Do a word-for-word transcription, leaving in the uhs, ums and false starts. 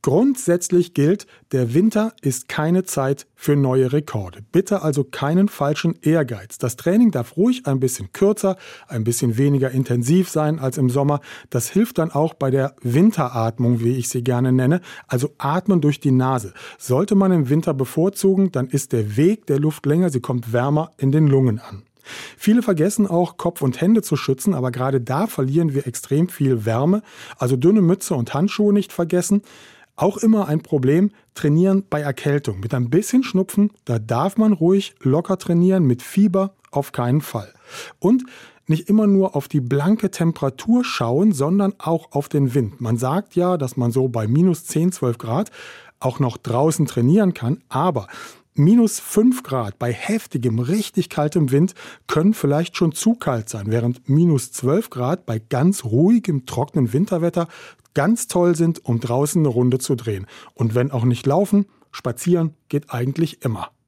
Grundsätzlich gilt, der Winter ist keine Zeit für neue Rekorde. Bitte also keinen falschen Ehrgeiz. Das Training darf ruhig ein bisschen kürzer, ein bisschen weniger intensiv sein als im Sommer. Das hilft dann auch bei der Winteratmung, wie ich sie gerne nenne, also atmen durch die Nase. Sollte man im Winter bevorzugen, dann ist der Weg der Luft länger, sie kommt wärmer in den Lungen an. Viele vergessen auch, Kopf und Hände zu schützen, aber gerade da verlieren wir extrem viel Wärme. Also dünne Mütze und Handschuhe nicht vergessen. Auch immer ein Problem, trainieren bei Erkältung. Mit ein bisschen Schnupfen, da darf man ruhig locker trainieren, mit Fieber auf keinen Fall. Und nicht immer nur auf die blanke Temperatur schauen, sondern auch auf den Wind. Man sagt ja, dass man so bei minus zehn, zwölf Grad auch noch draußen trainieren kann, aber minus fünf Grad bei heftigem, richtig kaltem Wind können vielleicht schon zu kalt sein, während minus zwölf Grad bei ganz ruhigem, trockenen Winterwetter ganz toll sind, um draußen eine Runde zu drehen. Und wenn auch nicht laufen, spazieren geht eigentlich immer.